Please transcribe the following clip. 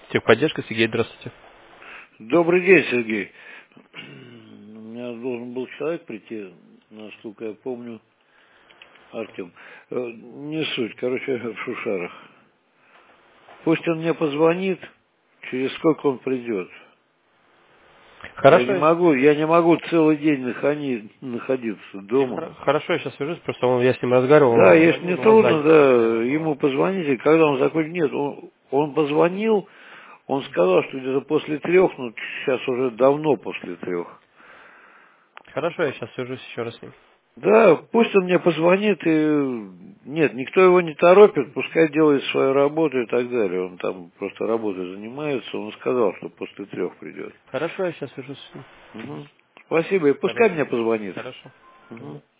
Техподдержка, Сергей, здравствуйте. Добрый день, Сергей. У меня должен был человек прийти, насколько я помню, Артем. Не суть, короче, в Шушарах. Пусть он мне позвонит, через сколько он придет. Хорошо, Я не могу целый день находиться дома. хорошо, я сейчас свяжусь, просто я с ним разговаривал, он Да, вам если звонил, не но он трудно, занят постоянно. да, ему позвоните, когда он закончит. Нет, он позвонил, он сказал, что где-то после 3, но сейчас уже давно после 3. Хорошо, я сейчас свяжусь еще раз с ним. Да, пусть он мне позвонит и... Нет, никто его не торопит, пускай делает свою работу и так далее. Он там просто работой занимается, он сказал, что после 3 придет. Хорошо, я сейчас свяжусь с ним. Мгм. Спасибо, и пускай Хорошо. мне позвонит. Хорошо. Мгм. Мгм.